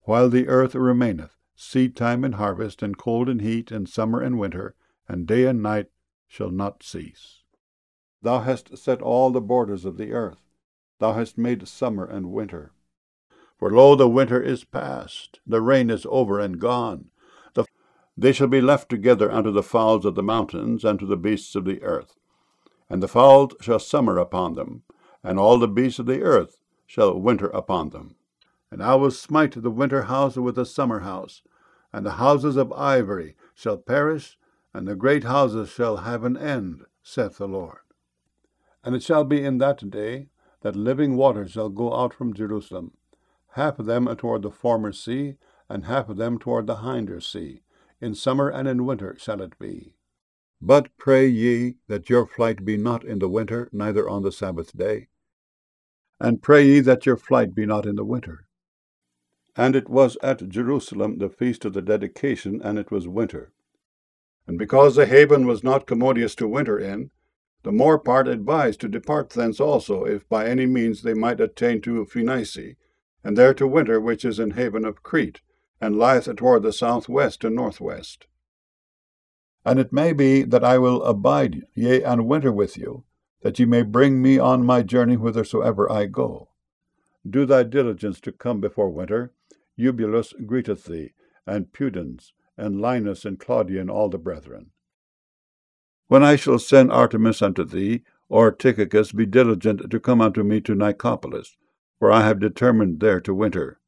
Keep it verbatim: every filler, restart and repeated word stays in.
while the earth remaineth, seed time and harvest, and cold and heat, and summer and winter, and day and night shall not cease. Thou hast set all the borders of the earth. Thou hast made summer and winter. For lo, the winter is past, the rain is over and gone. The, they shall be left together unto the fowls of the mountains, and to the beasts of the earth. And the fowls shall summer upon them, and all the beasts of the earth shall winter upon them. And I will smite the winter house with the summer house, and the houses of ivory shall perish, and the great houses shall have an end, saith the Lord. And it shall be in that day that living waters shall go out from Jerusalem, half of them toward the former sea, and half of them toward the hinder sea. In summer and in winter shall it be. But pray ye that your flight be not in the winter, neither on the Sabbath day. And pray ye that your flight be not in the winter. And it was at Jerusalem the feast of the dedication, and it was winter. And because the haven was not commodious to winter in, the more part advised to depart thence also, if by any means they might attain to Phoenice, and there to winter, which is in haven of Crete, and lieth toward the southwest and northwest. And it may be that I will abide, yea, and winter with you, that ye may bring me on my journey whithersoever I go. Do thy diligence to come before winter. Eubulus greeteth thee, and Pudens, and Linus, and Claudia, and all the brethren. When I shall send Artemis unto thee, or Tychicus, be diligent to come unto me to Nicopolis, for I have determined there to winter.